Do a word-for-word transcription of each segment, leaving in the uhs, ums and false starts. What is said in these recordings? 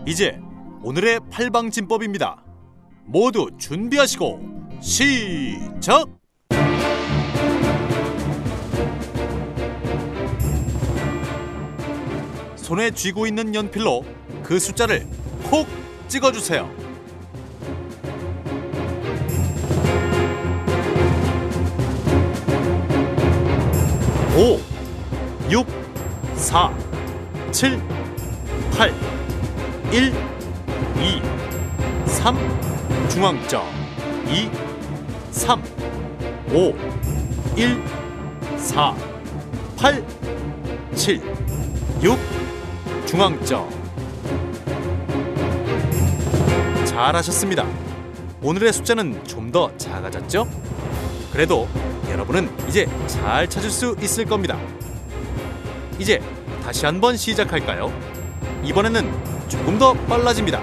이제 오늘의 팔방진법입니다. 모두 준비하시고 시작! 손에 쥐고 있는 연필로 그 숫자를 콕 찍어주세요. 오, 육, 사, 칠, 팔, 일, 이, 삼, 중앙점 이, 삼, 오, 일, 사, 팔, 칠, 육, 중앙점. 잘하셨습니다. 오늘의 숫자는 좀 더 작아졌죠? 그래도 여러분은 이제 잘 찾을 수 있을 겁니다. 이제 다시 한번 시작할까요? 이번에는 조금 더 빨라집니다.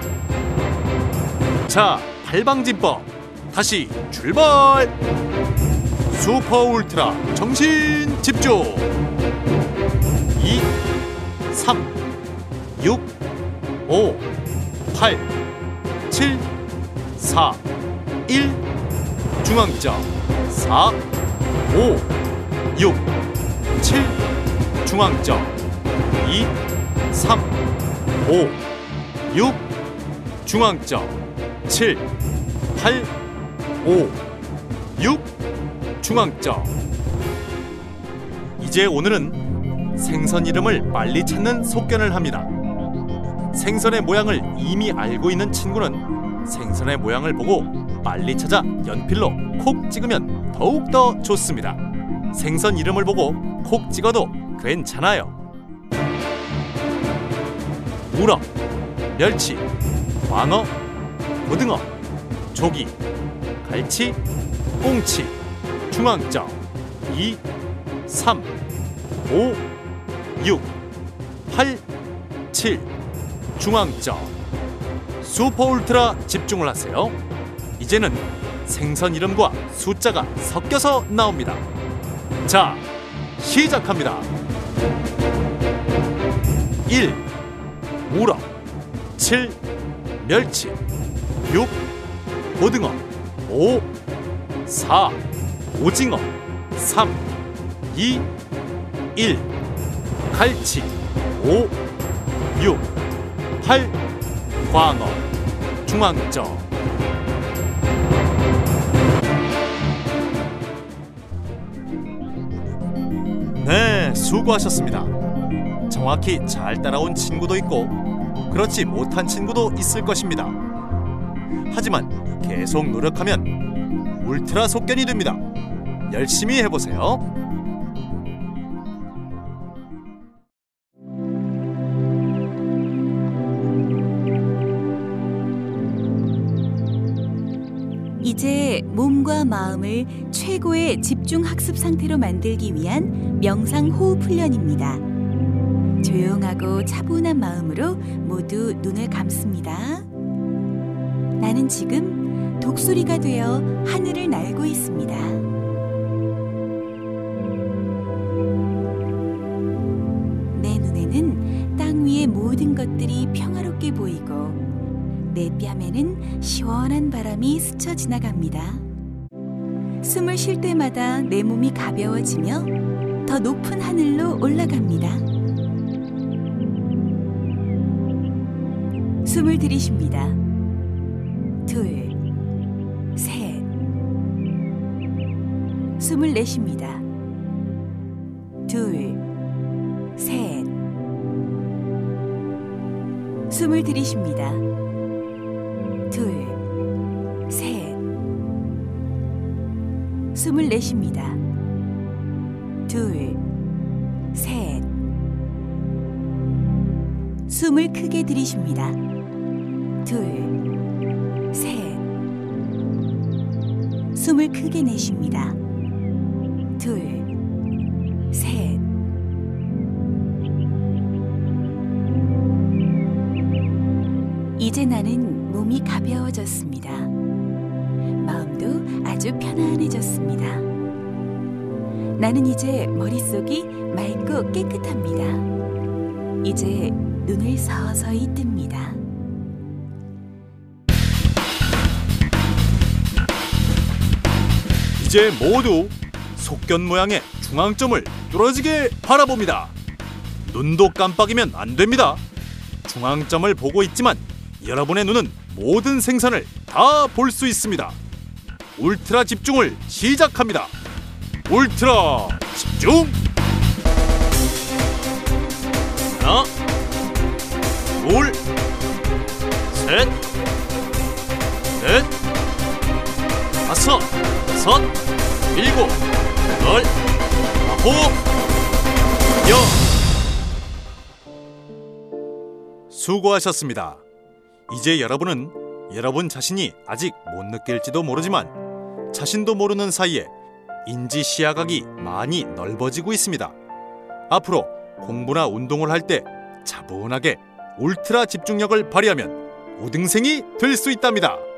자, 팔방진법 다시 출발! 슈퍼 울트라 정신 집중! 이, 삼, 육, 오, 팔, 칠, 사, 일, 중앙점 사, 오, 육, 칠, 중앙점 이, 삼, 오, 육, 중앙점 칠, 팔, 오, 육, 중앙점. 이제 오늘은 생선 이름을 빨리 찾는 속견을 합니다. 생선의 모양을 이미 알고 있는 친구는 생선의 모양을 보고 빨리 찾아 연필로 콕 찍으면 더욱더 좋습니다. 생선 이름을 보고 콕 찍어도 괜찮아요. 우럭, 멸치, 광어, 고등어, 조기, 갈치, 꽁치, 중앙점 이, 삼, 오, 육, 팔, 칠, 중앙점. 슈퍼 울트라 집중을 하세요. 이제는 생선 이름과 숫자가 섞여서 나옵니다. 자, 시작합니다. 일, 우럭, 칠, 멸치, 육, 고등어, 오, 사, 오징어, 삼, 이, 일, 갈치, 오, 육, 팔, 광어, 중앙점. 네, 수고하셨습니다. 정확히 잘 따라온 친구도 있고 그렇지 못한 친구도 있을 것입니다. 하지만 계속 노력하면 울트라 속견이 됩니다. 열심히 해보세요. 이제 몸과 마음을 최고의 집중 학습 상태로 만들기 위한 명상 호흡 훈련입니다. 조용하고 차분한 마음으로 모두 눈을 감습니다. 나는 지금 독수리가 되어 하늘을 날고 있습니다. 내 눈에는 땅 위의 모든 것들이 평화롭게 보이고 내 뺨에는 시원한 바람이 스쳐 지나갑니다. 숨을 쉴 때마다 내 몸이 가벼워지며 더 높은 하늘로 올라갑니다. 숨을 들이쉽니다. 둘, 셋. 숨을 내쉽니다. 둘, 셋. 숨을 들이쉽니다. 둘, 셋. 숨을 내쉽니다. 둘, 셋. 숨을 크게 들이쉽니다. 둘, 셋. 숨을 크게 내쉽니다. 둘, 셋. 이제 나는 몸이 가벼워졌습니다. 마음도 아주 편안해졌습니다. 나는 이제 머릿속이 맑고 깨끗합니다. 이제 눈을 서서히 뜹니다. 이제 모두 속견 모양의 중앙점을 뚫어지게 바라봅니다. 눈도 깜빡이면 안 됩니다. 중앙점을 보고 있지만 여러분의 눈은 모든 생선을 다 볼 수 있습니다. 울트라 집중을 시작합니다. 울트라 집중! 하나, 둘, 셋, 넷, 다섯, 여섯, 일곱, 여덟, 아홉, 열. 수고하셨습니다. 이제 여러분은 여러분 자신이 아직 못 느낄지도 모르지만 자신도 모르는 사이에 인지 시야각이 많이 넓어지고 있습니다. 앞으로 공부나 운동을 할 때 차분하게 울트라 집중력을 발휘하면 우등생이 될 수 있답니다.